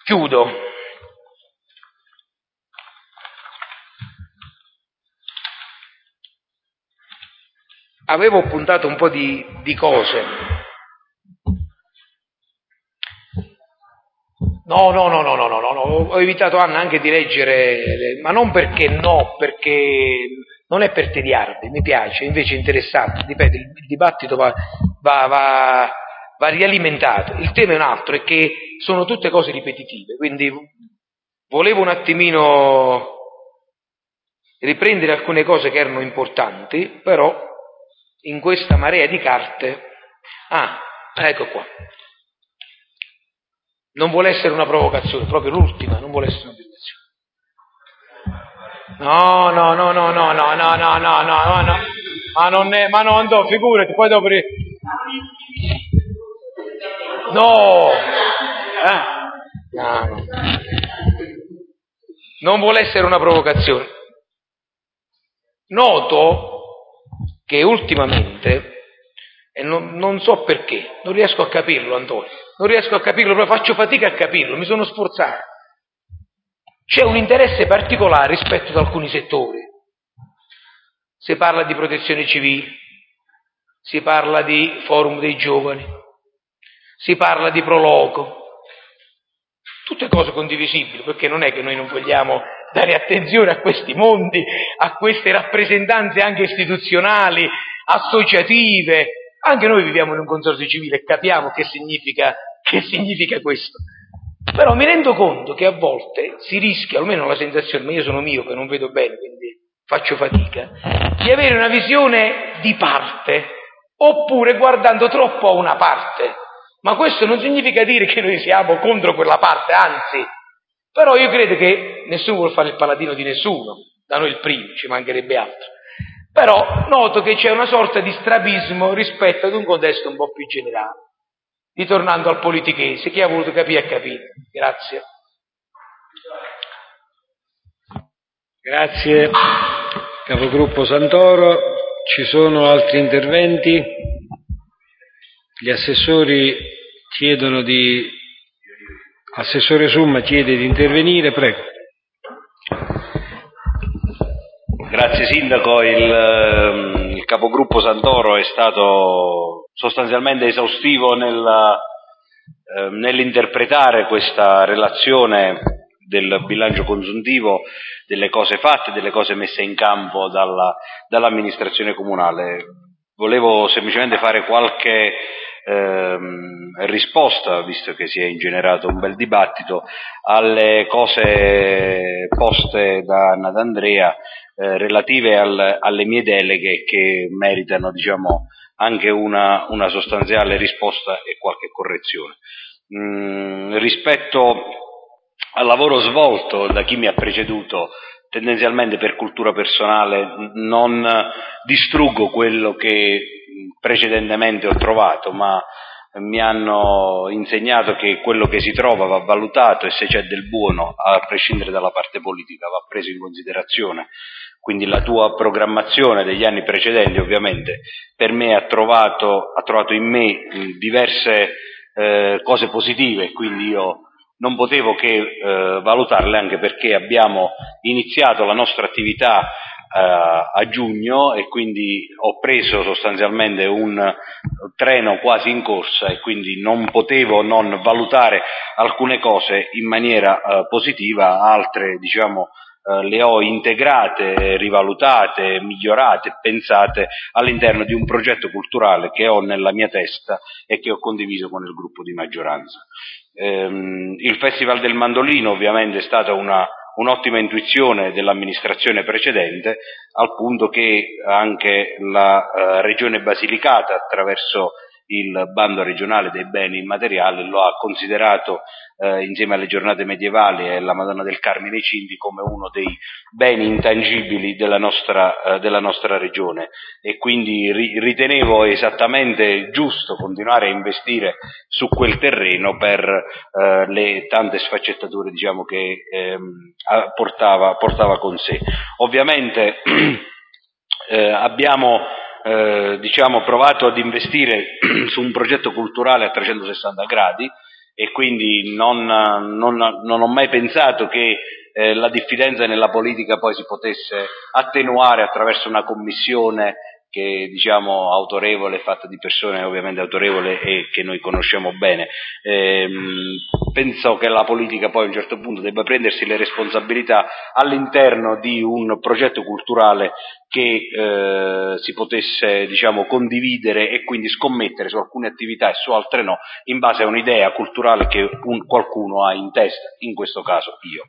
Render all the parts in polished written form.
Chiudo. Avevo puntato un po' di cose. No, ho evitato, Anna, anche di leggere, ma non perché non è per tediarvi, mi piace, invece è interessante, ripeto, il dibattito va rialimentato. Il tema è un altro, è che sono tutte cose ripetitive, quindi volevo un attimino riprendere alcune cose che erano importanti, però in questa marea di carte... ecco qua. Non vuole essere una provocazione, proprio l'ultima, non vuole essere una provocazione. No. Ma non do, figurati, poi dopo... No. Non vuole essere una provocazione. Noto che ultimamente, e non so perché, non riesco a capirlo, Antonio, non riesco a capirlo, però faccio fatica a capirlo, mi sono sforzato. C'è un interesse particolare rispetto ad alcuni settori. Si parla di protezione civile, si parla di forum dei giovani, si parla di Proloco, tutte cose condivisibili, perché non è che noi non vogliamo dare attenzione a questi mondi, a queste rappresentanze anche istituzionali, associative. Anche noi viviamo in un consorzio civile e capiamo che significa questo. Però mi rendo conto che a volte si rischia, almeno la sensazione, ma io sono miope, non vedo bene, quindi faccio fatica, di avere una visione di parte, oppure guardando troppo a una parte. Ma questo non significa dire che noi siamo contro quella parte, anzi, però io credo che nessuno vuole fare il paladino di nessuno, da noi il primo, ci mancherebbe altro. Però noto che c'è una sorta di strabismo rispetto ad un contesto un po' più generale. Ritornando al politichese, chi ha voluto capire ha capito. Grazie. Grazie, capogruppo Santoro. Ci sono altri interventi? Gli assessori chiedono di... Assessore Summa chiede di intervenire, prego. Grazie Sindaco, il capogruppo Santoro è stato sostanzialmente esaustivo nell'interpretare questa relazione del bilancio consuntivo, delle cose fatte, delle cose messe in campo dall'amministrazione comunale. Volevo semplicemente fare qualche risposta, visto che si è ingenerato un bel dibattito, alle cose poste da Anna D'Andrea relative alle mie deleghe, che meritano, diciamo, anche una sostanziale risposta e qualche correzione. Rispetto al lavoro svolto da chi mi ha preceduto, tendenzialmente per cultura personale non distruggo quello che precedentemente ho trovato, ma mi hanno insegnato che quello che si trova va valutato e se c'è del buono, a prescindere dalla parte politica, va preso in considerazione. Quindi la tua programmazione degli anni precedenti ovviamente per me ha trovato in me diverse cose positive, quindi io non potevo che valutarle, anche perché abbiamo iniziato la nostra attività a giugno e quindi ho preso sostanzialmente un treno quasi in corsa e quindi non potevo non valutare alcune cose in maniera positiva, altre, diciamo, le ho integrate, rivalutate, migliorate, pensate all'interno di un progetto culturale che ho nella mia testa e che ho condiviso con il gruppo di maggioranza. Il Festival del Mandolino ovviamente è stata un'ottima intuizione dell'amministrazione precedente, al punto che anche la Regione Basilicata, attraverso il bando regionale dei beni immateriali, lo ha considerato insieme alle giornate medievali e alla Madonna del Carmine ai Cinti come uno dei beni intangibili della nostra regione, e quindi ritenevo esattamente giusto continuare a investire su quel terreno per le tante sfaccettature, diciamo, che portava con sé. Ovviamente abbiamo provato ad investire su un progetto culturale a 360 gradi e quindi non ho mai pensato che la diffidenza nella politica poi si potesse attenuare attraverso una commissione che diciamo autorevole, fatta di persone ovviamente autorevoli e che noi conosciamo bene. Penso che la politica poi a un certo punto debba prendersi le responsabilità all'interno di un progetto culturale che si potesse diciamo condividere e quindi scommettere su alcune attività e su altre no, in base a un'idea culturale che qualcuno ha in testa, in questo caso io.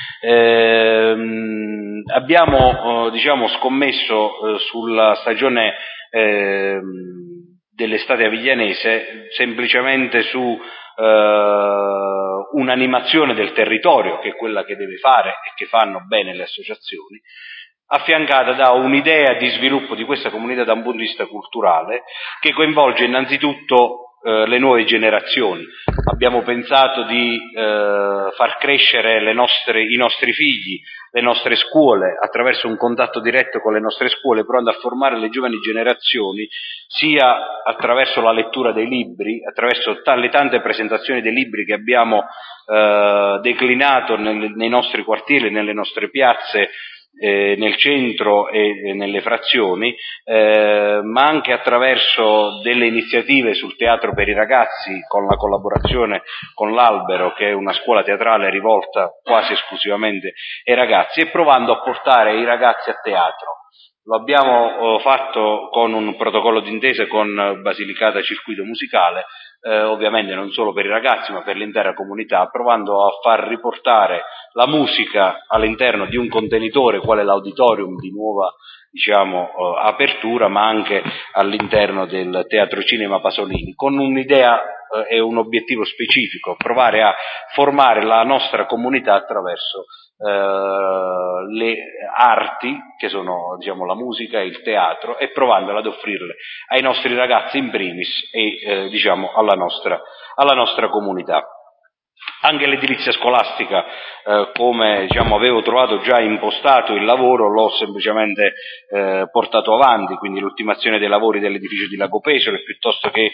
Abbiamo diciamo scommesso sulla stagione dell'estate aviglianese semplicemente su un'animazione del territorio, che è quella che deve fare e che fanno bene le associazioni, affiancata da un'idea di sviluppo di questa comunità da un punto di vista culturale che coinvolge innanzitutto le nuove generazioni. Abbiamo pensato di far crescere i nostri figli, le nostre scuole, attraverso un contatto diretto con le nostre scuole, provando a formare le giovani generazioni, sia attraverso la lettura dei libri, attraverso le tante presentazioni dei libri che abbiamo declinato nei nostri quartieri, nelle nostre piazze, nel centro e nelle frazioni, ma anche attraverso delle iniziative sul teatro per i ragazzi, con la collaborazione con l'Albero, che è una scuola teatrale rivolta quasi esclusivamente ai ragazzi, e provando a portare i ragazzi a teatro. Lo abbiamo fatto con un protocollo d'intesa con Basilicata Circuito Musicale, ovviamente non solo per i ragazzi ma per l'intera comunità, provando a far riportare la musica all'interno di un contenitore quale l'auditorium di nuova diciamo apertura, ma anche all'interno del Teatro Cinema Pasolini, con un'idea e un obiettivo specifico: provare a formare la nostra comunità attraverso le arti, che sono diciamo la musica e il teatro, e provandola ad offrirle ai nostri ragazzi in primis e diciamo alla nostra comunità. Anche l'edilizia scolastica, come diciamo avevo trovato già impostato il lavoro, l'ho semplicemente portato avanti, quindi l'ultimazione dei lavori dell'edificio di Lago Pesaro, piuttosto che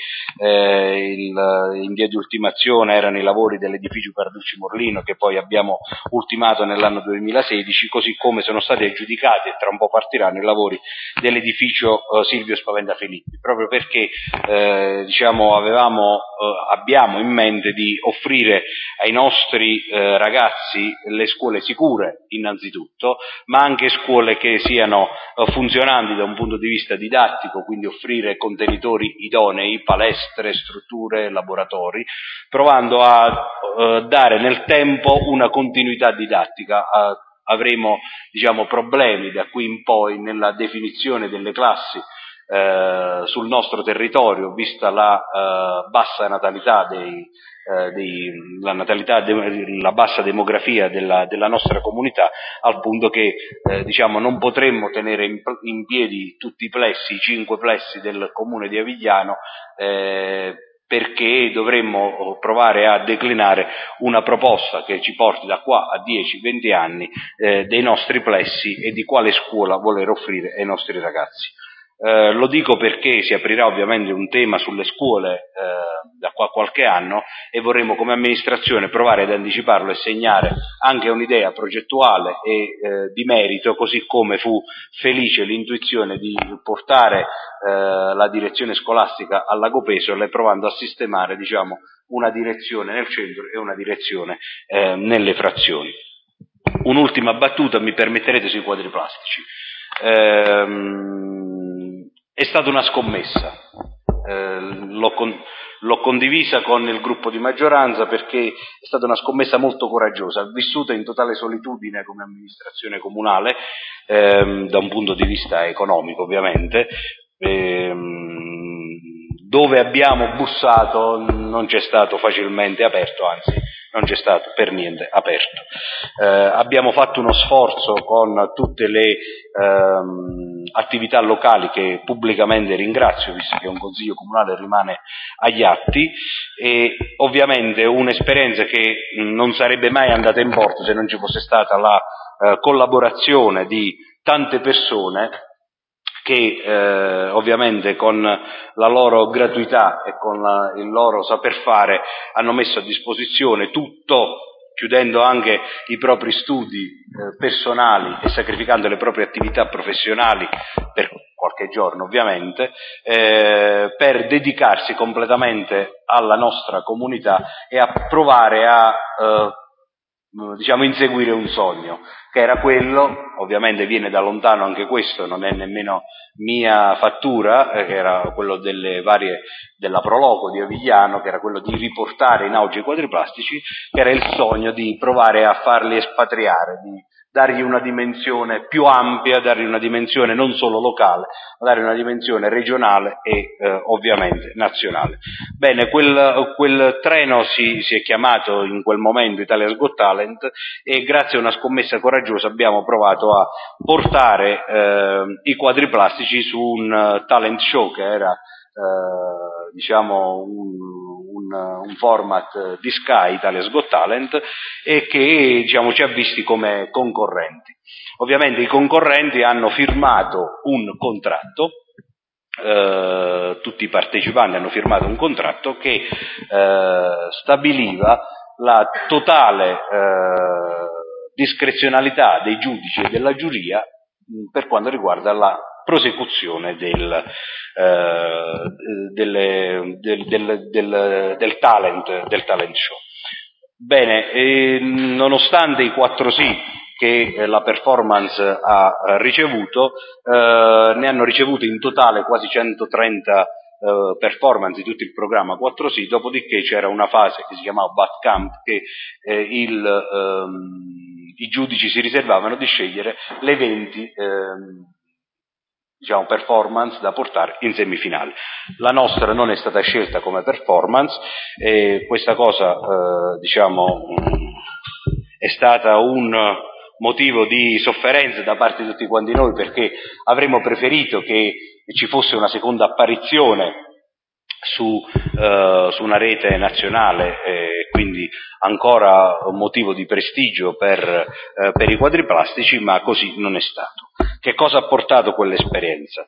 in via di ultimazione erano i lavori dell'edificio Carducci Morlino, che poi abbiamo ultimato nell'anno 2016, così come sono stati aggiudicati, e tra un po' partiranno, i lavori dell'edificio Silvio Spaventa Filippi, proprio perché diciamo abbiamo in mente di offrire ai nostri ragazzi le scuole sicure innanzitutto, ma anche scuole che siano funzionanti da un punto di vista didattico, quindi offrire contenitori idonei, palestre, strutture, laboratori, provando a dare nel tempo una continuità didattica. Avremo diciamo problemi da qui in poi nella definizione delle classi sul nostro territorio, vista la bassa natalità la bassa demografia della nostra comunità, al punto che diciamo non potremmo tenere in piedi tutti i 5 plessi del comune di Avigliano, perché dovremmo provare a declinare una proposta che ci porti da qua a 10-20 anni dei nostri plessi e di quale scuola voler offrire ai nostri ragazzi. Lo dico perché si aprirà ovviamente un tema sulle scuole da qua a qualche anno, e vorremmo come amministrazione provare ad anticiparlo e segnare anche un'idea progettuale e di merito, così come fu felice l'intuizione di portare la direzione scolastica a Lago Pesaro, provando a sistemare diciamo una direzione nel centro e una direzione nelle frazioni. Un'ultima battuta mi permetterete sui quadri plastici. È stata una scommessa, l'ho condivisa con il gruppo di maggioranza perché è stata una scommessa molto coraggiosa, vissuta in totale solitudine come amministrazione comunale, da un punto di vista economico ovviamente. Dove abbiamo bussato non c'è stato facilmente aperto, anzi non c'è stato per niente aperto. Abbiamo fatto uno sforzo con tutte le attività locali, che pubblicamente ringrazio, visto che un consiglio comunale rimane agli atti, e ovviamente un'esperienza che non sarebbe mai andata in porto se non ci fosse stata la collaborazione di tante persone che ovviamente con la loro gratuità e con il loro saper fare hanno messo a disposizione tutto, chiudendo anche i propri studi personali e sacrificando le proprie attività professionali per qualche giorno ovviamente, per dedicarsi completamente alla nostra comunità e a provare a inseguire un sogno, che era quello, ovviamente viene da lontano anche questo, non è nemmeno mia fattura, che era quello della Proloco di Avigliano, che era quello di riportare in auge i quadriplastici, che era il sogno di provare a farli espatriare, di dargli una dimensione più ampia, dargli una dimensione non solo locale, ma dargli una dimensione regionale e ovviamente nazionale. Bene, quel treno si è chiamato in quel momento Italia's Got Talent, e grazie a una scommessa coraggiosa abbiamo provato a portare i quadriplastici su un talent show che era un format di Sky, Italia's Got Talent, e che ci ha visti come concorrenti. Ovviamente i concorrenti hanno firmato un contratto, tutti i partecipanti hanno firmato un contratto che stabiliva la totale discrezionalità dei giudici e della giuria per quanto riguarda la prosecuzione del talent show. Bene, nonostante i 4 sì che la performance ha ricevuto, ne hanno ricevute in totale quasi 130 performance di tutto il programma 4 sì, dopodiché c'era una fase che si chiamava Bat Camp, che i giudici si riservavano di scegliere le 20 performance da portare in semifinale. La nostra non è stata scelta come performance, e questa cosa è stata un motivo di sofferenza da parte di tutti quanti noi, perché avremmo preferito che ci fosse una seconda apparizione su una rete nazionale, quindi ancora un motivo di prestigio per i quadriplastici, ma così non è stato. Che cosa ha portato quell'esperienza?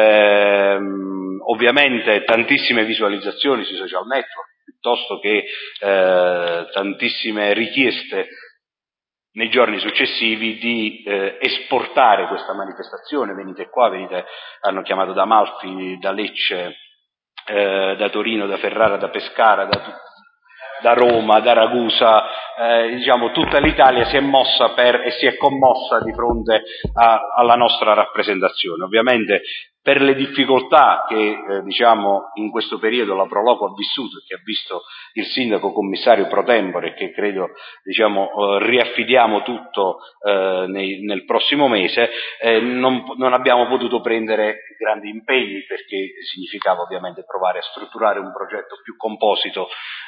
Ovviamente tantissime visualizzazioni sui social network, piuttosto che tantissime richieste nei giorni successivi di esportare questa manifestazione. Venite qua, hanno chiamato da Amalfi, da Lecce, da Torino, da Ferrara, da Pescara, da Roma, da Ragusa, tutta l'Italia si è mossa e si è commossa di fronte alla nostra rappresentazione. Ovviamente per le difficoltà che in questo periodo la Proloco ha vissuto, e che ha visto il sindaco commissario pro tempore, che credo riaffidiamo tutto nel prossimo mese, non abbiamo potuto prendere grandi impegni, perché significava ovviamente provare a strutturare un progetto più composito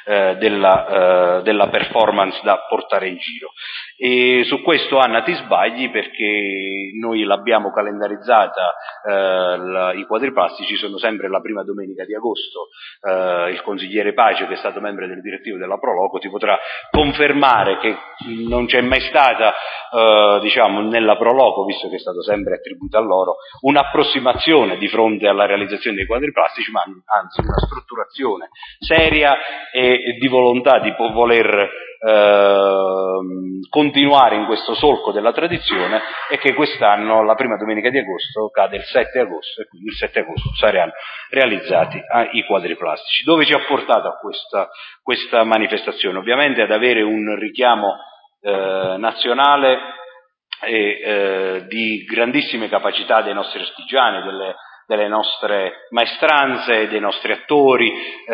della performance da portare in giro. E su questo, Anna, ti sbagli, perché noi l'abbiamo calendarizzata, i quadriplastici sono sempre la prima domenica di agosto. Il consigliere Pace, che è stato membro del direttivo della Proloco, ti potrà confermare che non c'è mai stata nella Proloco, visto che è stato sempre attribuito a loro, un'approssimazione di fronte alla realizzazione dei quadriplastici, ma anzi una strutturazione seria e di volontà di voler continuare in questo solco della tradizione, e che quest'anno la prima domenica di agosto cade il 7 agosto, e quindi il 7 agosto saranno realizzati i quadriplastici. Dove ci ha portato a questa manifestazione? Ovviamente ad avere un richiamo nazionale e di grandissime capacità dei nostri artigiani, delle nostre maestranze, dei nostri attori,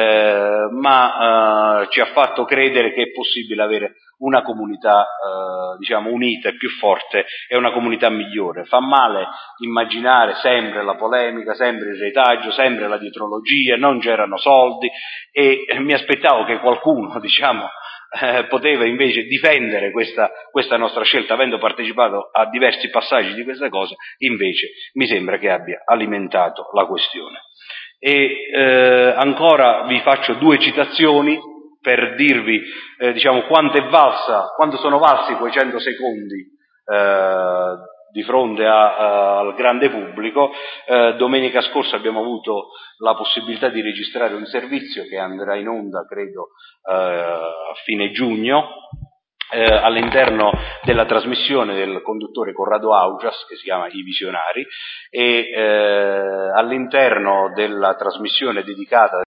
ma ci ha fatto credere che è possibile avere una comunità unita e più forte, e una comunità migliore. Fa male immaginare sempre la polemica, sempre il retaggio, sempre la dietrologia, non c'erano soldi, e mi aspettavo che qualcuno poteva invece difendere questa nostra scelta, avendo partecipato a diversi passaggi di questa cosa. Invece mi sembra che abbia alimentato la questione. E ancora vi faccio 2 citazioni per dirvi quanto sono valsi quei 100 secondi di fronte al grande pubblico. Domenica scorsa abbiamo avuto la possibilità di registrare un servizio che andrà in onda, credo, a fine giugno, all'interno della trasmissione del conduttore Corrado Augias, che si chiama I Visionari, e all'interno della trasmissione dedicata